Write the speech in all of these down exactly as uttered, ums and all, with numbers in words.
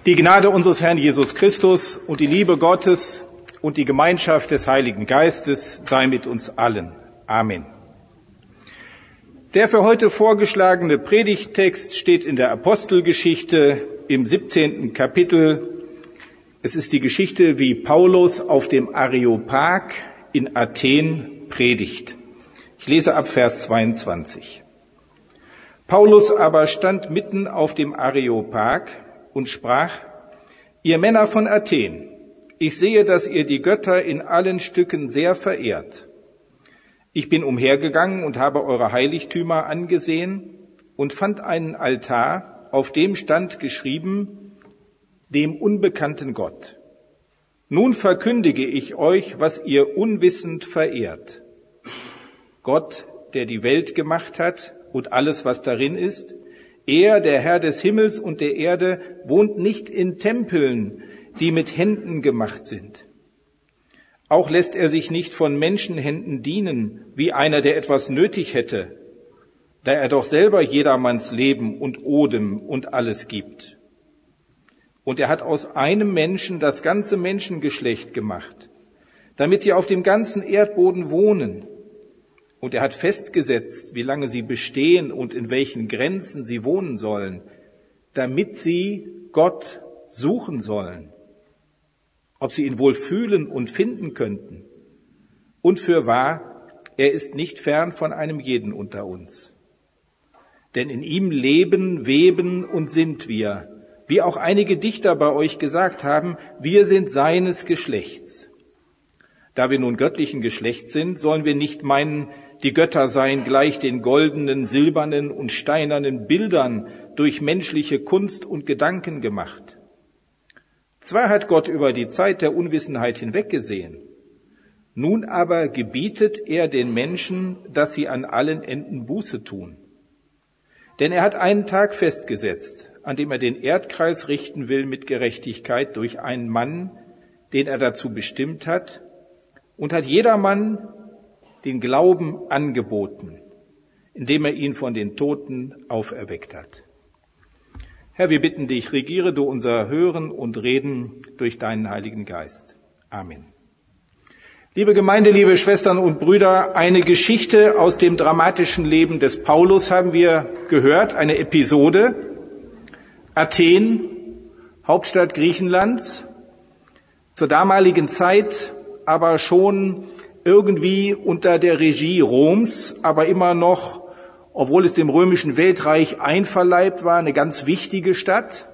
Die Gnade unseres Herrn Jesus Christus und die Liebe Gottes und die Gemeinschaft des Heiligen Geistes sei mit uns allen. Amen. Der für heute vorgeschlagene Predigttext steht in der Apostelgeschichte im siebzehnten Kapitel. Es ist die Geschichte, wie Paulus auf dem Areopag in Athen predigt. Ich lese ab Vers zweiundzwanzig. Paulus aber stand mitten auf dem Areopag und sprach: Ihr Männer von Athen, ich sehe, dass ihr die Götter in allen Stücken sehr verehrt. Ich bin umhergegangen und habe eure Heiligtümer angesehen und fand einen Altar, auf dem stand geschrieben: Dem unbekannten Gott. Nun verkündige ich euch, was ihr unwissend verehrt. Gott, der die Welt gemacht hat und alles, was darin ist, er, der Herr des Himmels und der Erde, wohnt nicht in Tempeln, die mit Händen gemacht sind. Auch lässt er sich nicht von Menschenhänden dienen, wie einer, der etwas nötig hätte, da er doch selber jedermanns Leben und Odem und alles gibt. Und er hat aus einem Menschen das ganze Menschengeschlecht gemacht, damit sie auf dem ganzen Erdboden wohnen. Und er hat festgesetzt, wie lange sie bestehen und in welchen Grenzen sie wohnen sollen, damit sie Gott suchen sollen, ob sie ihn wohl fühlen und finden könnten. Und fürwahr, er ist nicht fern von einem jeden unter uns. Denn in ihm leben, weben und sind wir, wie auch einige Dichter bei euch gesagt haben, wir sind seines Geschlechts. Da wir nun göttlichen Geschlechts sind, sollen wir nicht meinen, die Götter seien gleich den goldenen, silbernen und steinernen Bildern durch menschliche Kunst und Gedanken gemacht. Zwar hat Gott über die Zeit der Unwissenheit hinweggesehen, nun aber gebietet er den Menschen, dass sie an allen Enden Buße tun. Denn er hat einen Tag festgesetzt, an dem er den Erdkreis richten will mit Gerechtigkeit durch einen Mann, den er dazu bestimmt hat, und hat jedermann den Glauben angeboten, indem er ihn von den Toten auferweckt hat. Herr, wir bitten dich, regiere du unser Hören und Reden durch deinen Heiligen Geist. Amen. Liebe Gemeinde, liebe Schwestern und Brüder, eine Geschichte aus dem dramatischen Leben des Paulus haben wir gehört, eine Episode. Athen, Hauptstadt Griechenlands, zur damaligen Zeit aber schon irgendwie unter der Regie Roms, aber immer noch, obwohl es dem römischen Weltreich einverleibt war, eine ganz wichtige Stadt.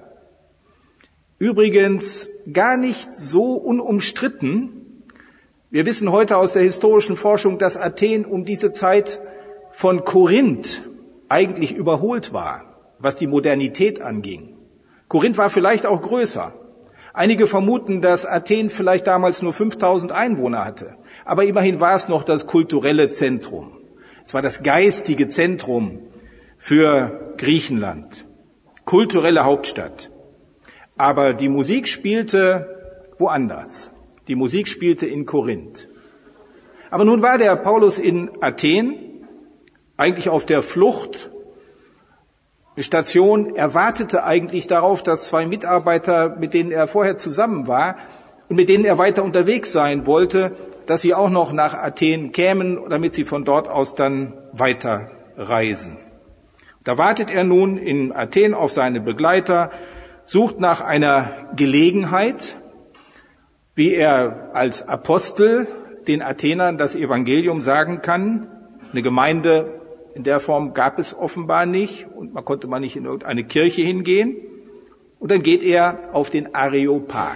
Übrigens gar nicht so unumstritten. Wir wissen heute aus der historischen Forschung, dass Athen um diese Zeit von Korinth eigentlich überholt war, was die Modernität anging. Korinth war vielleicht auch größer. Einige vermuten, dass Athen vielleicht damals nur fünftausend Einwohner hatte. Aber immerhin war es noch das kulturelle Zentrum. Es war das geistige Zentrum für Griechenland. Kulturelle Hauptstadt. Aber die Musik spielte woanders. Die Musik spielte in Korinth. Aber nun war der Paulus in Athen, eigentlich auf der Flucht. Die Station, er wartete eigentlich darauf, dass zwei Mitarbeiter, mit denen er vorher zusammen war und mit denen er weiter unterwegs sein wollte, dass sie auch noch nach Athen kämen, damit sie von dort aus dann weiter reisen. Da wartet er nun in Athen auf seine Begleiter, sucht nach einer Gelegenheit, wie er als Apostel den Athenern das Evangelium sagen kann. Eine Gemeinde in der Form gab es offenbar nicht und man konnte mal nicht in irgendeine Kirche hingehen. Und dann geht er auf den Areopag.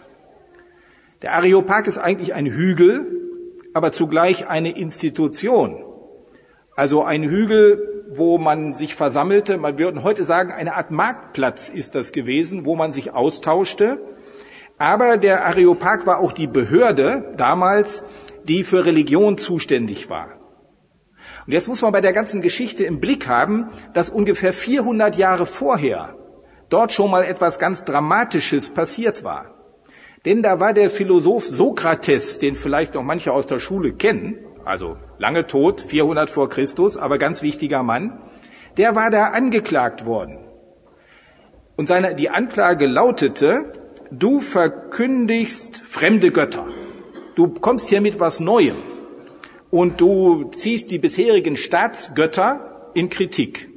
Der Areopag ist eigentlich ein Hügel, aber zugleich eine Institution. Also ein Hügel, wo man sich versammelte. Man würde heute sagen, eine Art Marktplatz ist das gewesen, wo man sich austauschte. Aber der Areopag war auch die Behörde damals, die für Religion zuständig war. Und jetzt muss man bei der ganzen Geschichte im Blick haben, dass ungefähr vierhundert Jahre vorher dort schon mal etwas ganz Dramatisches passiert war. Denn da war der Philosoph Sokrates, den vielleicht noch manche aus der Schule kennen, also lange tot, vierhundert vor Christus, aber ganz wichtiger Mann, der war da angeklagt worden. Und seine, die Anklage lautete, du verkündigst fremde Götter. Du kommst hier mit was Neuem und du ziehst die bisherigen Staatsgötter in Kritik.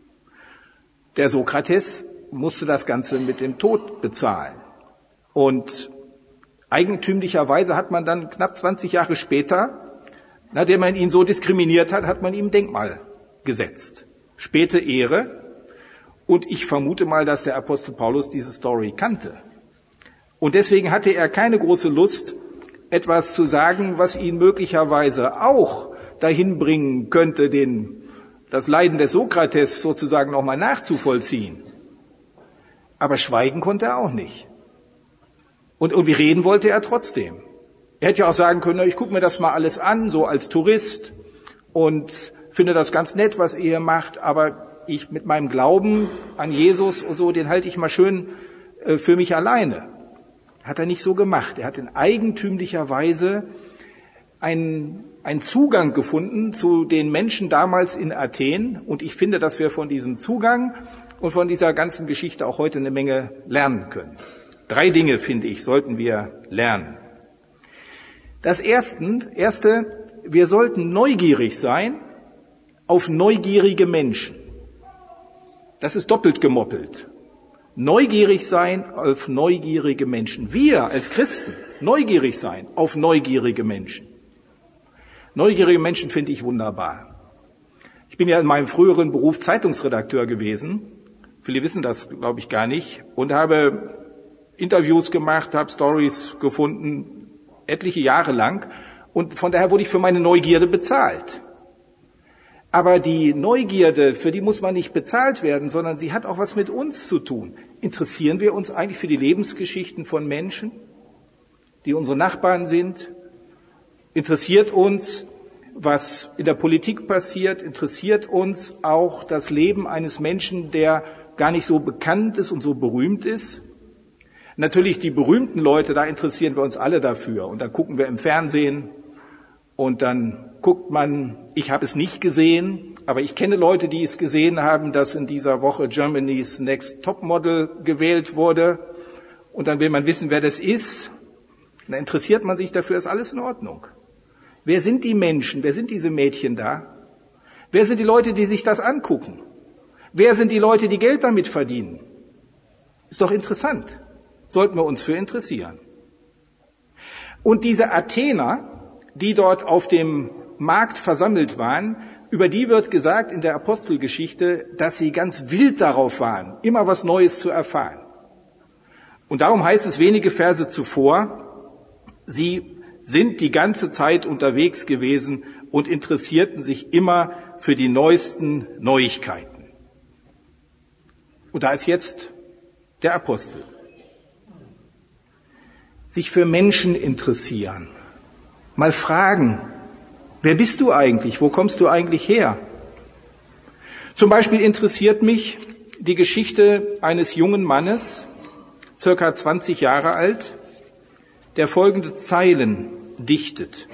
Der Sokrates musste das Ganze mit dem Tod bezahlen. Und eigentümlicherweise hat man dann knapp zwanzig Jahre später, nachdem man ihn so diskriminiert hat, hat man ihm ein Denkmal gesetzt. Späte Ehre. Und ich vermute mal, dass der Apostel Paulus diese Story kannte. Und deswegen hatte er keine große Lust, etwas zu sagen, was ihn möglicherweise auch dahin bringen könnte, den, das Leiden des Sokrates sozusagen nochmal nachzuvollziehen. Aber schweigen konnte er auch nicht. Und irgendwie reden wollte er trotzdem. Er hätte ja auch sagen können, ich gucke mir das mal alles an, so als Tourist, und finde das ganz nett, was ihr macht, aber ich mit meinem Glauben an Jesus und so, den halte ich mal schön äh, für mich alleine. Hat er nicht so gemacht. Er hat in eigentümlicher Weise einen, einen Zugang gefunden zu den Menschen damals in Athen. Und ich finde, dass wir von diesem Zugang und von dieser ganzen Geschichte auch heute eine Menge lernen können. Drei Dinge, finde ich, sollten wir lernen. Das erste, erste, wir sollten neugierig sein auf neugierige Menschen. Das ist doppelt gemoppelt. Neugierig sein auf neugierige Menschen. Wir als Christen neugierig sein auf neugierige Menschen. Neugierige Menschen finde ich wunderbar. Ich bin ja in meinem früheren Beruf Zeitungsredakteur gewesen. Viele wissen das, glaube ich, gar nicht. Und habe Interviews gemacht, habe Stories gefunden, etliche Jahre lang. Und von daher wurde ich für meine Neugierde bezahlt. Aber die Neugierde, für die muss man nicht bezahlt werden, sondern sie hat auch was mit uns zu tun. Interessieren wir uns eigentlich für die Lebensgeschichten von Menschen, die unsere Nachbarn sind? Interessiert uns, was in der Politik passiert? Interessiert uns auch das Leben eines Menschen, der gar nicht so bekannt ist und so berühmt ist? Natürlich die berühmten Leute, da interessieren wir uns alle dafür. Und dann gucken wir im Fernsehen und dann guckt man, ich habe es nicht gesehen, aber ich kenne Leute, die es gesehen haben, dass in dieser Woche Germany's Next Topmodel gewählt wurde. Und dann will man wissen, wer das ist. Und dann interessiert man sich dafür, ist alles in Ordnung. Wer sind die Menschen? Wer sind diese Mädchen da? Wer sind die Leute, die sich das angucken? Wer sind die Leute, die Geld damit verdienen? Ist doch interessant. Sollten wir uns für interessieren. Und diese Athener, die dort auf dem Markt versammelt waren, über die wird gesagt in der Apostelgeschichte, dass sie ganz wild darauf waren, immer was Neues zu erfahren. Und darum heißt es wenige Verse zuvor, sie sind die ganze Zeit unterwegs gewesen und interessierten sich immer für die neuesten Neuigkeiten. Und da ist jetzt der Apostel. Sich für Menschen interessieren. Mal fragen, wer bist du eigentlich? Wo kommst du eigentlich her? Zum Beispiel interessiert mich die Geschichte eines jungen Mannes, circa zwanzig Jahre alt, der folgende Zeilen dichtet.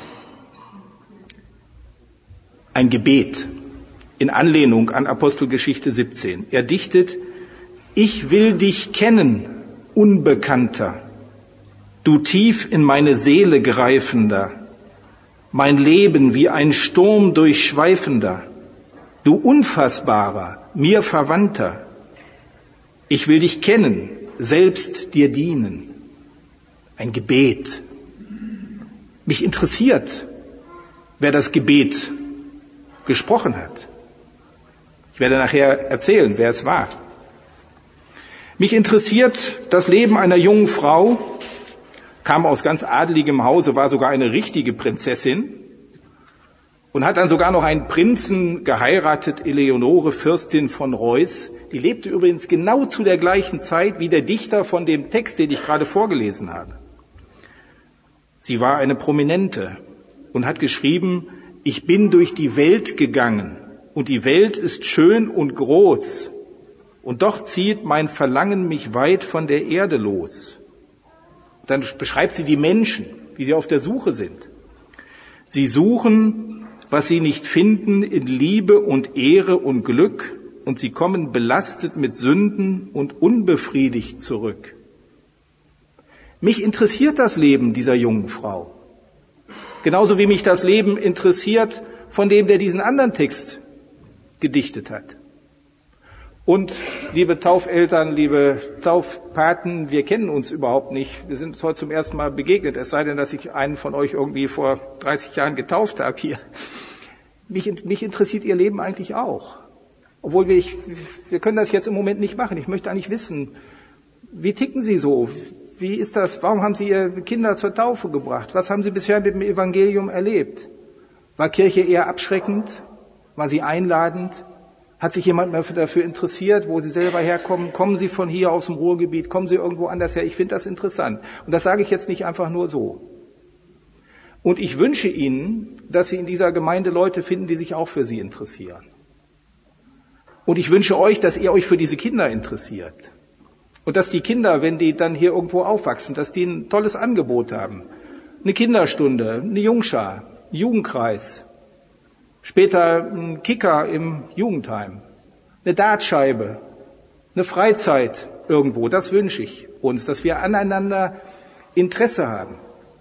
Ein Gebet in Anlehnung an Apostelgeschichte siebzehn. Er dichtet, ich will dich kennen, Unbekannter, du tief in meine Seele greifender, mein Leben wie ein Sturm durchschweifender, du Unfassbarer, mir Verwandter. Ich will dich kennen, selbst dir dienen. Ein Gebet. Mich interessiert, wer das Gebet gesprochen hat. Ich werde nachher erzählen, wer es war. Mich interessiert das Leben einer jungen Frau, kam aus ganz adeligem Hause, war sogar eine richtige Prinzessin und hat dann sogar noch einen Prinzen geheiratet, Eleonore, Fürstin von Reuß. Die lebte übrigens genau zu der gleichen Zeit wie der Dichter von dem Text, den ich gerade vorgelesen habe. Sie war eine Prominente und hat geschrieben, ich bin durch die Welt gegangen und die Welt ist schön und groß und doch zieht mein Verlangen mich weit von der Erde los. Dann beschreibt sie die Menschen, wie sie auf der Suche sind. Sie suchen, was sie nicht finden, in Liebe und Ehre und Glück, und sie kommen belastet mit Sünden und unbefriedigt zurück. Mich interessiert das Leben dieser jungen Frau. Genauso wie mich das Leben interessiert von dem, der diesen anderen Text gedichtet hat. Und liebe Taufeltern, liebe Taufpaten, wir kennen uns überhaupt nicht. Wir sind uns heute zum ersten Mal begegnet, es sei denn, dass ich einen von euch irgendwie vor dreißig Jahren getauft habe hier. Mich, mich interessiert ihr Leben eigentlich auch. Obwohl wir, ich, wir können das jetzt im Moment nicht machen. Ich möchte eigentlich wissen, wie ticken Sie so? Wie ist das? Warum haben Sie Ihre Kinder zur Taufe gebracht? Was haben Sie bisher mit dem Evangelium erlebt? War Kirche eher abschreckend? War sie einladend? Hat sich jemand mehr dafür interessiert, wo Sie selber herkommen? Kommen Sie von hier aus dem Ruhrgebiet? Kommen Sie irgendwo anders her? Ich finde das interessant. Und das sage ich jetzt nicht einfach nur so. Und ich wünsche Ihnen, dass Sie in dieser Gemeinde Leute finden, die sich auch für Sie interessieren. Und ich wünsche euch, dass ihr euch für diese Kinder interessiert. Und dass die Kinder, wenn die dann hier irgendwo aufwachsen, dass die ein tolles Angebot haben. Eine Kinderstunde, eine Jungschar, ein Jugendkreis. Später ein Kicker im Jugendheim, eine Dartscheibe, eine Freizeit irgendwo. Das wünsche ich uns, dass wir aneinander Interesse haben.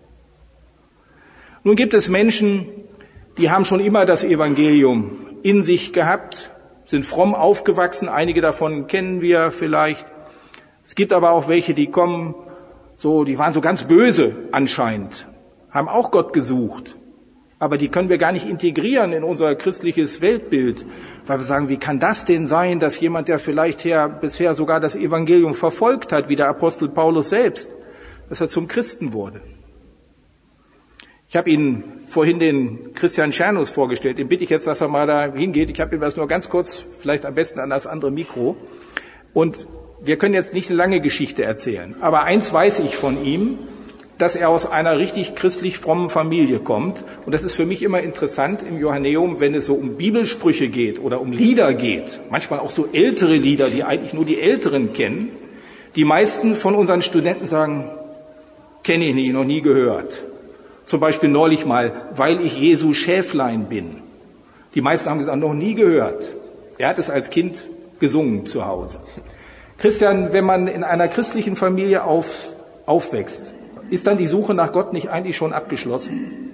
Nun gibt es Menschen, die haben schon immer das Evangelium in sich gehabt, sind fromm aufgewachsen. Einige davon kennen wir vielleicht. Es gibt aber auch welche, die kommen, so, die waren so ganz böse anscheinend, haben auch Gott gesucht. Aber die können wir gar nicht integrieren in unser christliches Weltbild, weil wir sagen, wie kann das denn sein, dass jemand, der vielleicht her, bisher sogar das Evangelium verfolgt hat, wie der Apostel Paulus selbst, dass er zum Christen wurde. Ich habe Ihnen vorhin den Christian Czernus vorgestellt, den bitte ich jetzt, dass er mal da hingeht. Ich habe ihm das nur ganz kurz, vielleicht am besten an das andere Mikro. Und wir können jetzt nicht eine lange Geschichte erzählen, aber eins weiß ich von ihm, dass er aus einer richtig christlich frommen Familie kommt. Und das ist für mich immer interessant im Johanneum, wenn es so um Bibelsprüche geht oder um Lieder geht. Manchmal auch so ältere Lieder, die eigentlich nur die Älteren kennen. Die meisten von unseren Studenten sagen, kenne ich nicht, noch nie gehört. Zum Beispiel neulich mal, weil ich Jesu Schäflein bin. Die meisten haben gesagt, noch nie gehört. Er hat es als Kind gesungen zu Hause. Christian, wenn man in einer christlichen Familie auf, aufwächst, ist dann die Suche nach Gott nicht eigentlich schon abgeschlossen?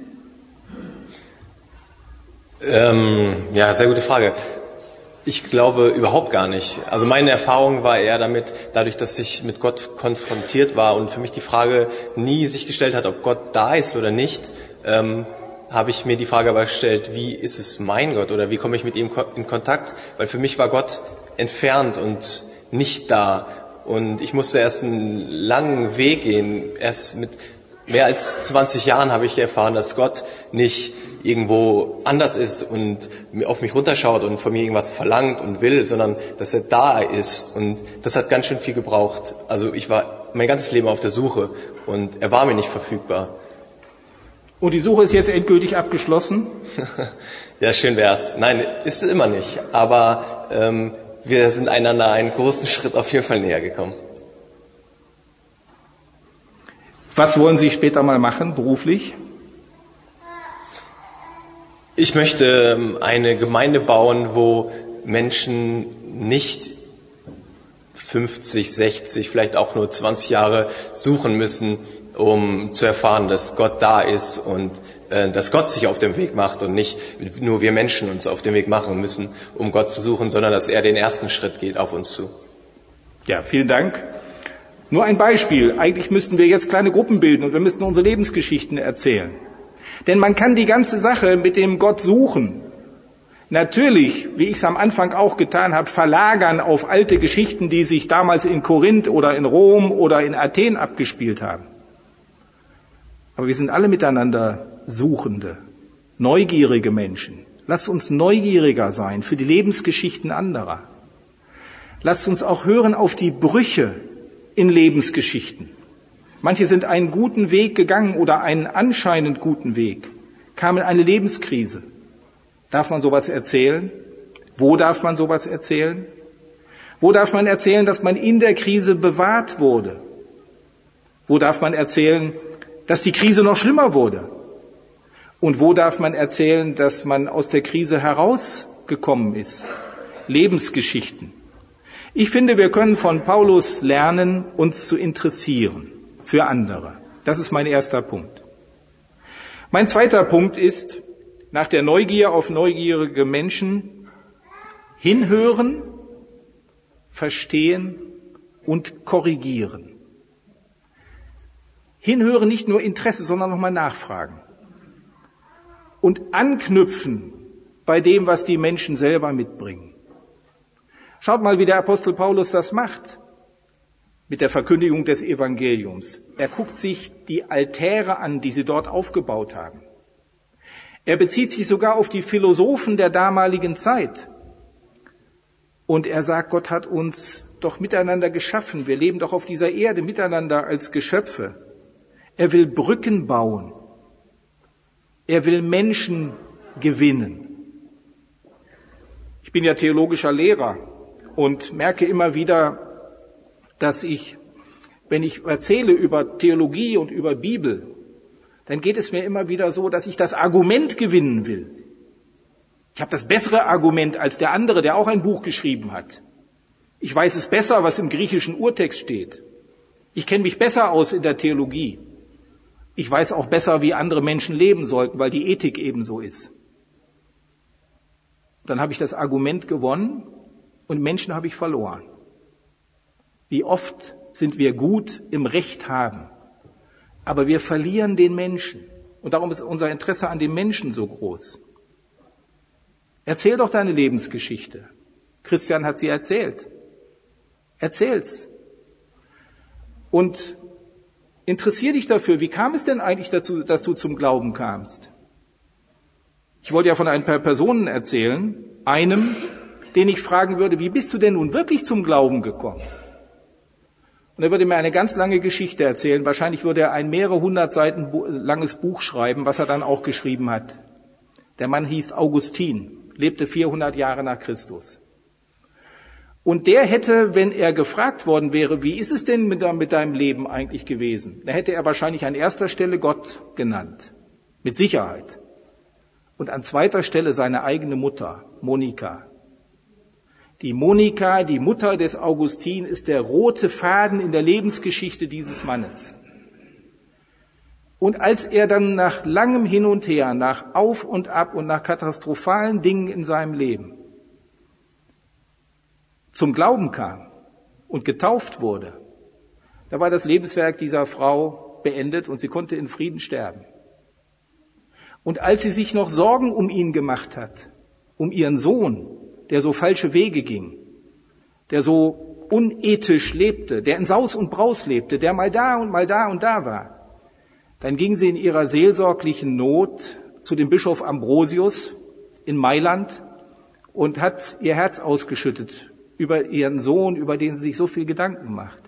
Ähm, ja, sehr gute Frage. Ich glaube überhaupt gar nicht. Also meine Erfahrung war eher damit, dadurch, dass ich mit Gott konfrontiert war und für mich die Frage nie sich gestellt hat, ob Gott da ist oder nicht, ähm, habe ich mir die Frage aber gestellt, wie ist es mein Gott oder wie komme ich mit ihm in Kontakt? Weil für mich war Gott entfernt und nicht da. Und ich musste erst einen langen Weg gehen. Erst mit mehr als zwanzig Jahren habe ich erfahren, dass Gott nicht irgendwo anders ist und auf mich runterschaut und von mir irgendwas verlangt und will, sondern dass er da ist. Und das hat ganz schön viel gebraucht. Also ich war mein ganzes Leben auf der Suche und er war mir nicht verfügbar. Und die Suche ist jetzt endgültig abgeschlossen? Ja, schön wär's. Nein, ist es immer nicht. Aber ähm, wir sind einander einen großen Schritt auf jeden Fall näher gekommen. Was wollen Sie später mal machen, beruflich? Ich möchte eine Gemeinde bauen, wo Menschen nicht fünfzig, sechzig, vielleicht auch nur zwanzig Jahre suchen müssen, um zu erfahren, dass Gott da ist und äh, dass Gott sich auf den Weg macht und nicht nur wir Menschen uns auf den Weg machen müssen, um Gott zu suchen, sondern dass er den ersten Schritt geht auf uns zu. Ja, vielen Dank. Nur ein Beispiel. Eigentlich müssten wir jetzt kleine Gruppen bilden und wir müssten unsere Lebensgeschichten erzählen. Denn man kann die ganze Sache mit dem Gott suchen natürlich, wie ich es am Anfang auch getan habe, verlagern auf alte Geschichten, die sich damals in Korinth oder in Rom oder in Athen abgespielt haben. Aber wir sind alle miteinander Suchende, neugierige Menschen. Lasst uns neugieriger sein für die Lebensgeschichten anderer. Lasst uns auch hören auf die Brüche in Lebensgeschichten. Manche sind einen guten Weg gegangen oder einen anscheinend guten Weg, kamen in eine Lebenskrise. Darf man sowas erzählen? Wo darf man sowas erzählen? Wo darf man erzählen, dass man in der Krise bewahrt wurde? Wo darf man erzählen, dass die Krise noch schlimmer wurde? Und wo darf man erzählen, dass man aus der Krise herausgekommen ist? Lebensgeschichten. Ich finde, wir können von Paulus lernen, uns zu interessieren für andere. Das ist mein erster Punkt. Mein zweiter Punkt ist, nach der Neugier auf neugierige Menschen hinhören, verstehen und korrigieren. Hinhören, nicht nur Interesse, sondern nochmal nachfragen. Und anknüpfen bei dem, was die Menschen selber mitbringen. Schaut mal, wie der Apostel Paulus das macht mit der Verkündigung des Evangeliums. Er guckt sich die Altäre an, die sie dort aufgebaut haben. Er bezieht sich sogar auf die Philosophen der damaligen Zeit. Und er sagt, Gott hat uns doch miteinander geschaffen. Wir leben doch auf dieser Erde miteinander als Geschöpfe. Er will Brücken bauen. Er will Menschen gewinnen. Ich bin ja theologischer Lehrer und merke immer wieder, dass ich, wenn ich erzähle über Theologie und über Bibel, dann geht es mir immer wieder so, dass ich das Argument gewinnen will. Ich habe das bessere Argument als der andere, der auch ein Buch geschrieben hat. Ich weiß es besser, was im griechischen Urtext steht. Ich kenne mich besser aus in der Theologie. Ich weiß auch besser, wie andere Menschen leben sollten, weil die Ethik ebenso ist. Dann habe ich das Argument gewonnen und Menschen habe ich verloren. Wie oft sind wir gut im Recht haben, aber wir verlieren den Menschen. Und darum ist unser Interesse an dem Menschen so groß. Erzähl doch deine Lebensgeschichte. Christian hat sie erzählt. Erzähl's. Und interessier dich dafür, wie kam es denn eigentlich dazu, dass du zum Glauben kamst? Ich wollte ja von ein paar Personen erzählen, einem, den ich fragen würde, wie bist du denn nun wirklich zum Glauben gekommen? Und er würde mir eine ganz lange Geschichte erzählen. Wahrscheinlich würde er ein mehrere hundert Seiten langes Buch schreiben, was er dann auch geschrieben hat. Der Mann hieß Augustin, lebte vierhundert Jahre nach Christus. Und der hätte, wenn er gefragt worden wäre, wie ist es denn mit deinem Leben eigentlich gewesen, dann hätte er wahrscheinlich an erster Stelle Gott genannt. Mit Sicherheit. Und an zweiter Stelle seine eigene Mutter, Monika. Die Monika, die Mutter des Augustin, ist der rote Faden in der Lebensgeschichte dieses Mannes. Und als er dann nach langem Hin und Her, nach Auf und Ab und nach katastrophalen Dingen in seinem Leben zum Glauben kam und getauft wurde, da war das Lebenswerk dieser Frau beendet und sie konnte in Frieden sterben. Und als sie sich noch Sorgen um ihn gemacht hat, um ihren Sohn, der so falsche Wege ging, der so unethisch lebte, der in Saus und Braus lebte, der mal da und mal da und da war, dann ging sie in ihrer seelsorglichen Not zu dem Bischof Ambrosius in Mailand und hat ihr Herz ausgeschüttet über ihren Sohn, über den sie sich so viel Gedanken macht.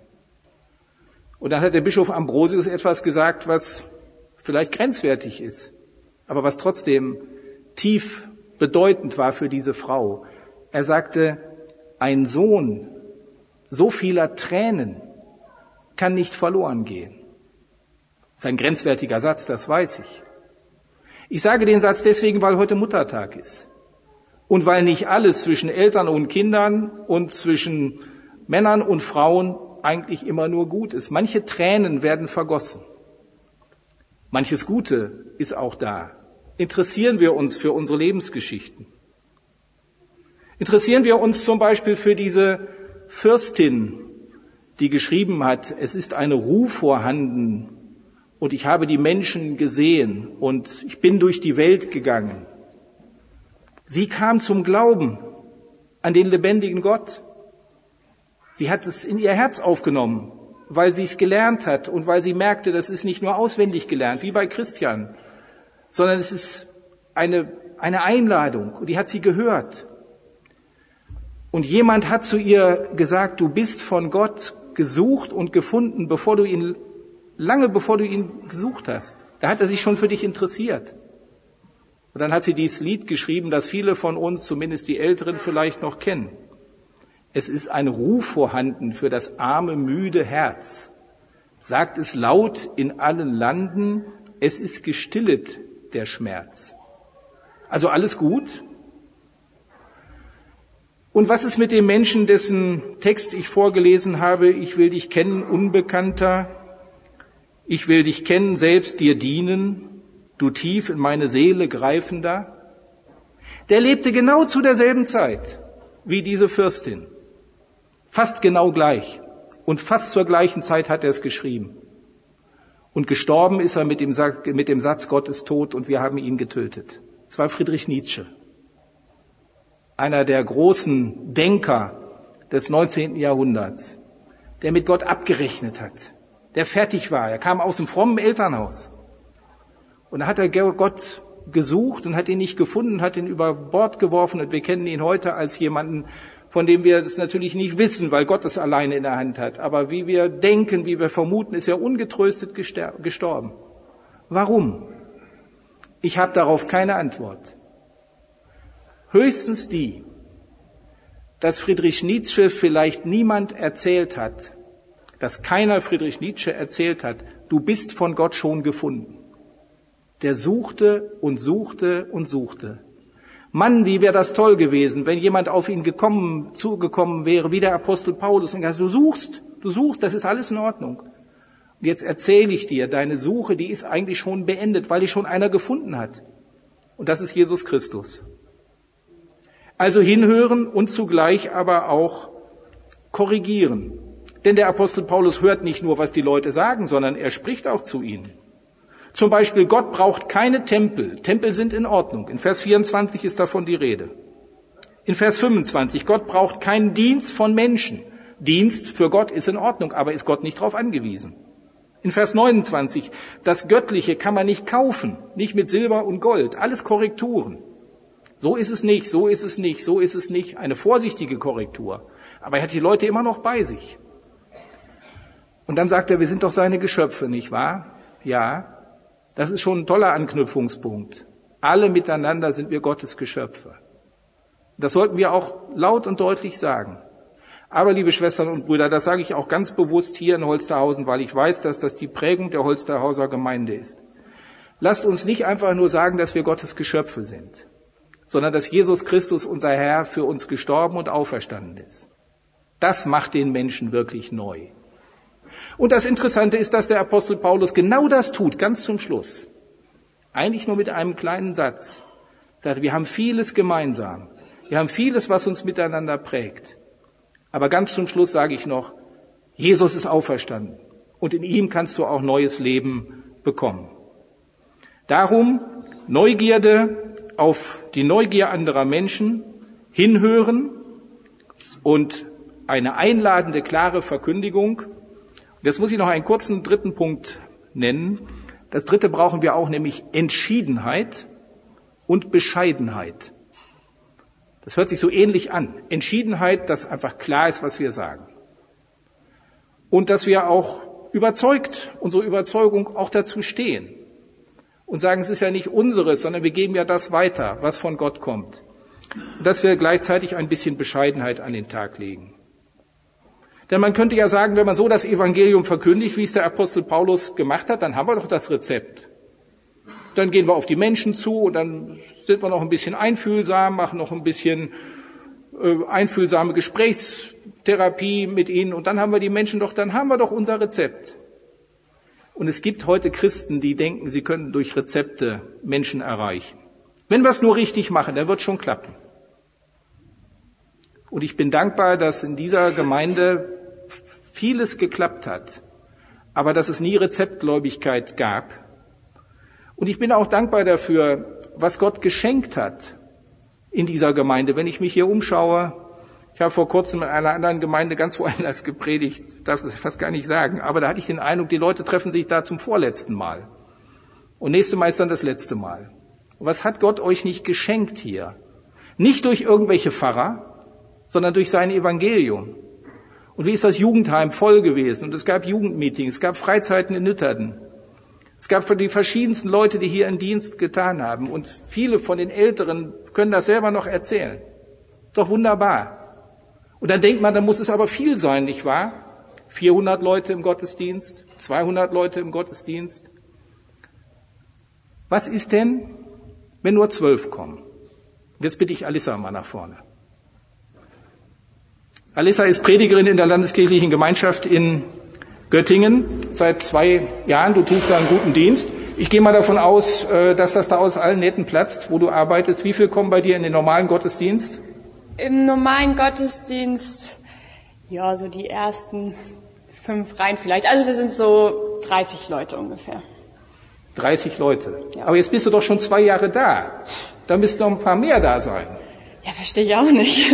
Und dann hat der Bischof Ambrosius etwas gesagt, was vielleicht grenzwertig ist, aber was trotzdem tief bedeutend war für diese Frau. Er sagte, ein Sohn so vieler Tränen kann nicht verloren gehen. Das ist ein grenzwertiger Satz, das weiß ich. Ich sage den Satz deswegen, weil heute Muttertag ist. Und weil nicht alles zwischen Eltern und Kindern und zwischen Männern und Frauen eigentlich immer nur gut ist. Manche Tränen werden vergossen. Manches Gute ist auch da. Interessieren wir uns für unsere Lebensgeschichten. Interessieren wir uns zum Beispiel für diese Fürstin, die geschrieben hat, es ist eine Ruhe vorhanden und ich habe die Menschen gesehen und ich bin durch die Welt gegangen. Sie kam zum Glauben an den lebendigen Gott. Sie hat es in ihr Herz aufgenommen, weil sie es gelernt hat und weil sie merkte, das ist nicht nur auswendig gelernt, wie bei Christian, sondern es ist eine, eine Einladung und die hat sie gehört. Und jemand hat zu ihr gesagt, du bist von Gott gesucht und gefunden, bevor du ihn, lange bevor du ihn gesucht hast. Da hat er sich schon für dich interessiert. Und dann hat sie dieses Lied geschrieben, das viele von uns, zumindest die Älteren, vielleicht noch kennen. Es ist ein Ruf vorhanden für das arme, müde Herz. Sagt es laut in allen Landen, es ist gestillet der Schmerz. Also alles gut. Und was ist mit dem Menschen, dessen Text ich vorgelesen habe? Ich will dich kennen, Unbekannter. Ich will dich kennen, selbst dir dienen, du tief in meine Seele greifender. Der lebte genau zu derselben Zeit wie diese Fürstin. Fast genau gleich. Und fast zur gleichen Zeit hat er es geschrieben. Und gestorben ist er mit dem, mit dem Satz, Gott ist tot und wir haben ihn getötet. Es war Friedrich Nietzsche. Einer der großen Denker des neunzehnten Jahrhunderts, der mit Gott abgerechnet hat, der fertig war. Er kam aus einem frommen Elternhaus. Und da hat er Gott gesucht und hat ihn nicht gefunden, hat ihn über Bord geworfen. Und wir kennen ihn heute als jemanden, von dem wir das natürlich nicht wissen, weil Gott es alleine in der Hand hat. Aber wie wir denken, wie wir vermuten, ist er ungetröstet gestorben. Warum? Ich habe darauf keine Antwort. Höchstens die, dass Friedrich Nietzsche vielleicht niemand erzählt hat, dass keiner Friedrich Nietzsche erzählt hat, du bist von Gott schon gefunden. Der suchte und suchte und suchte. Mann, wie wäre das toll gewesen, wenn jemand auf ihn gekommen, zugekommen wäre, wie der Apostel Paulus, und gesagt, du suchst, du suchst, das ist alles in Ordnung. Und jetzt erzähle ich dir, deine Suche, die ist eigentlich schon beendet, weil dich schon einer gefunden hat. Und das ist Jesus Christus. Also hinhören und zugleich aber auch korrigieren. Denn der Apostel Paulus hört nicht nur, was die Leute sagen, sondern er spricht auch zu ihnen. Zum Beispiel, Gott braucht keine Tempel. Tempel sind in Ordnung. In Vers vierundzwanzig ist davon die Rede. In Vers fünfundzwanzig, Gott braucht keinen Dienst von Menschen. Dienst für Gott ist in Ordnung, aber ist Gott nicht darauf angewiesen. In Vers neunundzwanzig, das Göttliche kann man nicht kaufen, nicht mit Silber und Gold, alles Korrekturen. So ist es nicht, so ist es nicht, so ist es nicht. Eine vorsichtige Korrektur. Aber er hat die Leute immer noch bei sich. Und dann sagt er, wir sind doch seine Geschöpfe, nicht wahr? Ja, das ist schon ein toller Anknüpfungspunkt. Alle miteinander sind wir Gottes Geschöpfe. Das sollten wir auch laut und deutlich sagen. Aber, liebe Schwestern und Brüder, das sage ich auch ganz bewusst hier in Holsterhausen, weil ich weiß, dass das die Prägung der Holsterhauser Gemeinde ist. Lasst uns nicht einfach nur sagen, dass wir Gottes Geschöpfe sind, sondern dass Jesus Christus, unser Herr, für uns gestorben und auferstanden ist. Das macht den Menschen wirklich neu. Und das Interessante ist, dass der Apostel Paulus genau das tut, ganz zum Schluss. Eigentlich nur mit einem kleinen Satz. Er sagt, wir haben vieles gemeinsam. Wir haben vieles, was uns miteinander prägt. Aber ganz zum Schluss sage ich noch, Jesus ist auferstanden. Und in ihm kannst du auch neues Leben bekommen. Darum Neugierde auf die Neugier anderer Menschen, hinhören und eine einladende, klare Verkündigung. Und jetzt muss ich noch einen kurzen dritten Punkt nennen. Das dritte brauchen wir auch, nämlich Entschiedenheit und Bescheidenheit. Das hört sich so ähnlich an. Entschiedenheit, dass einfach klar ist, was wir sagen. Und dass wir auch überzeugt, unsere Überzeugung auch dazu stehen. Und sagen, es ist ja nicht unseres, sondern wir geben ja das weiter, was von Gott kommt. Und dass wir gleichzeitig ein bisschen Bescheidenheit an den Tag legen. Denn man könnte ja sagen, wenn man so das Evangelium verkündigt, wie es der Apostel Paulus gemacht hat, dann haben wir doch das Rezept. Dann gehen wir auf die Menschen zu und dann sind wir noch ein bisschen einfühlsam, machen noch ein bisschen äh, einfühlsame Gesprächstherapie mit ihnen und dann haben wir die Menschen doch, dann haben wir doch unser Rezept. Und es gibt heute Christen, die denken, sie können durch Rezepte Menschen erreichen. Wenn wir es nur richtig machen, dann wird es schon klappen. Und ich bin dankbar, dass in dieser Gemeinde vieles geklappt hat, aber dass es nie Rezeptgläubigkeit gab. Und ich bin auch dankbar dafür, was Gott geschenkt hat in dieser Gemeinde. Wenn ich mich hier umschaue, ich habe vor kurzem in einer anderen Gemeinde ganz woanders gepredigt, darf das fast gar nicht sagen, aber da hatte ich den Eindruck, die Leute treffen sich da zum vorletzten Mal. Und nächste Mal ist dann das letzte Mal. Und was hat Gott euch nicht geschenkt hier? Nicht durch irgendwelche Pfarrer, sondern durch sein Evangelium. Und wie ist das Jugendheim voll gewesen? Und es gab Jugendmeetings, es gab Freizeiten in Nütterden. Es gab für die verschiedensten Leute, die hier einen Dienst getan haben. Und viele von den Älteren können das selber noch erzählen. Doch wunderbar. Und dann denkt man, da muss es aber viel sein, nicht wahr? vierhundert Leute im Gottesdienst, zweihundert Leute im Gottesdienst. Was ist denn, wenn nur zwölf kommen? Und jetzt bitte ich Alissa mal nach vorne. Alissa ist Predigerin in der Landeskirchlichen Gemeinschaft in Göttingen seit zwei Jahren. Du tust da einen guten Dienst. Ich gehe mal davon aus, dass das da aus allen Nähten platzt, wo du arbeitest. Wie viel kommen bei dir in den normalen Gottesdienst? Im normalen Gottesdienst, ja, so die ersten fünf Reihen vielleicht. Also wir sind so dreißig Leute ungefähr. dreißig Leute. Ja. Aber jetzt bist du doch schon zwei Jahre da. Da müssten noch ein paar mehr da sein. Ja, verstehe ich auch nicht.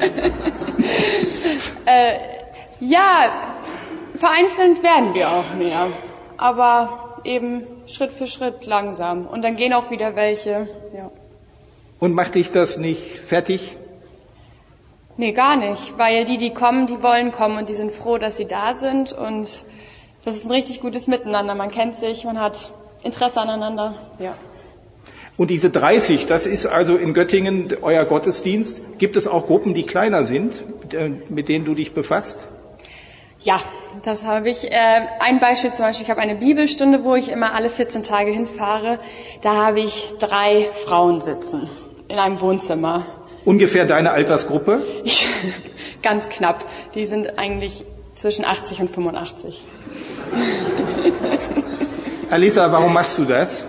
äh, ja, vereinzelt werden wir auch mehr. Aber eben Schritt für Schritt langsam. Und dann gehen auch wieder welche, ja. Und macht dich das nicht fertig? Nee, gar nicht. Weil die, die kommen, die wollen kommen und die sind froh, dass sie da sind. Und das ist ein richtig gutes Miteinander. Man kennt sich, man hat Interesse aneinander, ja. Und diese dreißig, das ist also in Göttingen euer Gottesdienst. Gibt es auch Gruppen, die kleiner sind, mit denen du dich befasst? Ja, das habe ich. Äh, ein Beispiel zum Beispiel, ich habe eine Bibelstunde, wo ich immer alle vierzehn Tage hinfahre. Da habe ich drei Frauen sitzen in einem Wohnzimmer. Ungefähr deine Altersgruppe? Ganz knapp. Die sind eigentlich zwischen achtzig und fünfundachtzig. Alissa, warum machst du das?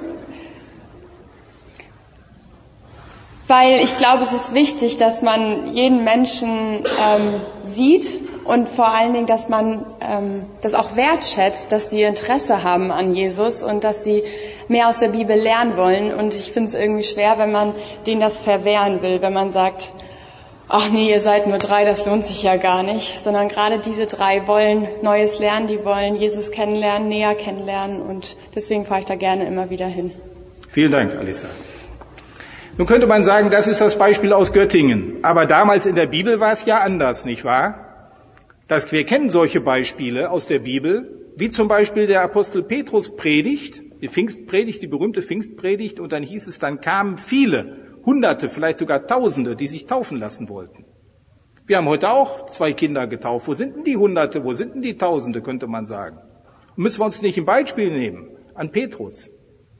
Weil ich glaube, es ist wichtig, dass man jeden Menschen ähm, sieht und vor allen Dingen, dass man ähm, das auch wertschätzt, dass sie Interesse haben an Jesus und dass sie mehr aus der Bibel lernen wollen. Und ich finde es irgendwie schwer, wenn man denen das verwehren will, wenn man sagt, ach nee, ihr seid nur drei, das lohnt sich ja gar nicht. Sondern gerade diese drei wollen Neues lernen, die wollen Jesus kennenlernen, näher kennenlernen und deswegen fahre ich da gerne immer wieder hin. Vielen Dank, Alissa. Nun könnte man sagen, das ist das Beispiel aus Göttingen. Aber damals in der Bibel war es ja anders, nicht wahr? Das, wir kennen solche Beispiele aus der Bibel, wie zum Beispiel der Apostel Petrus predigt, die Pfingstpredigt, die berühmte Pfingstpredigt, und dann hieß es, dann kamen viele, Hunderte, vielleicht sogar Tausende, die sich taufen lassen wollten. Wir haben heute auch zwei Kinder getauft. Wo sind denn die Hunderte, wo sind denn die Tausende, könnte man sagen. Und müssen wir uns nicht ein Beispiel nehmen an Petrus?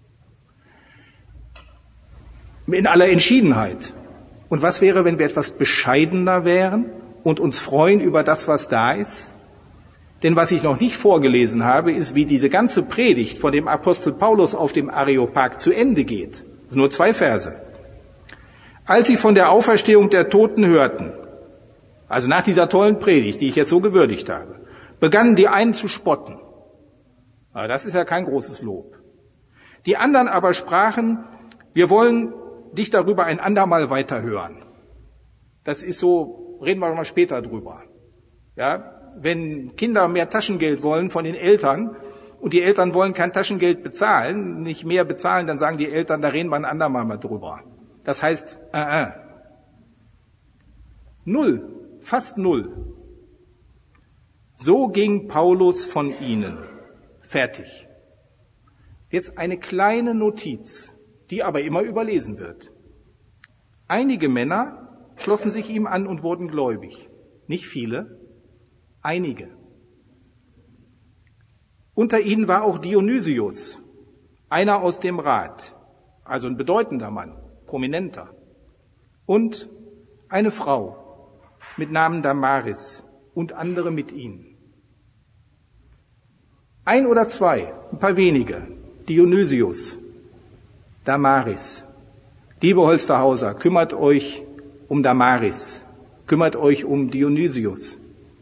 In aller Entschiedenheit. Und was wäre, wenn wir etwas bescheidener wären und uns freuen über das, was da ist? Denn was ich noch nicht vorgelesen habe, ist, wie diese ganze Predigt von dem Apostel Paulus auf dem Areopag zu Ende geht. Das sind nur zwei Verse. Als sie von der Auferstehung der Toten hörten, also nach dieser tollen Predigt, die ich jetzt so gewürdigt habe, begannen die einen zu spotten. Aber das ist ja kein großes Lob. Die anderen aber sprachen, wir wollen dich darüber ein andermal weiterhören. Das ist so, reden wir mal später drüber. Ja, wenn Kinder mehr Taschengeld wollen von den Eltern und die Eltern wollen kein Taschengeld bezahlen, nicht mehr bezahlen, dann sagen die Eltern, da reden wir ein andermal mal drüber. Das heißt, äh, äh. Null, fast null. So ging Paulus von ihnen. Fertig. Jetzt eine kleine Notiz, die aber immer überlesen wird. Einige Männer schlossen sich ihm an und wurden gläubig. Nicht viele, einige. Unter ihnen war auch Dionysius, einer aus dem Rat, also ein bedeutender Mann, prominenter. Und eine Frau mit Namen Damaris und andere mit ihnen. Ein oder zwei, ein paar wenige, Dionysius, Damaris. Liebe Holsterhauser, kümmert euch um Damaris, kümmert euch um Dionysius.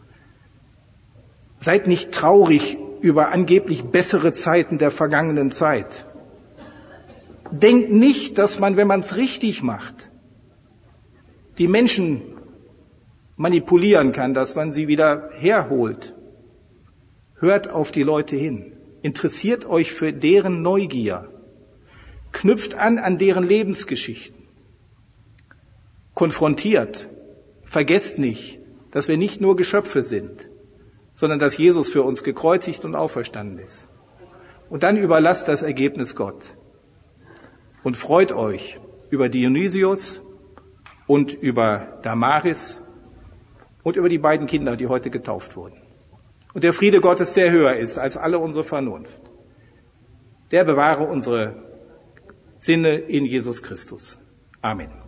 Seid nicht traurig über angeblich bessere Zeiten der vergangenen Zeit. Denkt nicht, dass man, wenn man es richtig macht, die Menschen manipulieren kann, dass man sie wieder herholt. Hört auf die Leute hin. Interessiert euch für deren Neugier. Knüpft an an deren Lebensgeschichten. Konfrontiert. Vergesst nicht, dass wir nicht nur Geschöpfe sind, sondern dass Jesus für uns gekreuzigt und auferstanden ist. Und dann überlasst das Ergebnis Gott. Und freut euch über Dionysius und über Damaris und über die beiden Kinder, die heute getauft wurden. Und der Friede Gottes, der höher ist als alle unsere Vernunft, der bewahre unsere Sinne in Jesus Christus. Amen.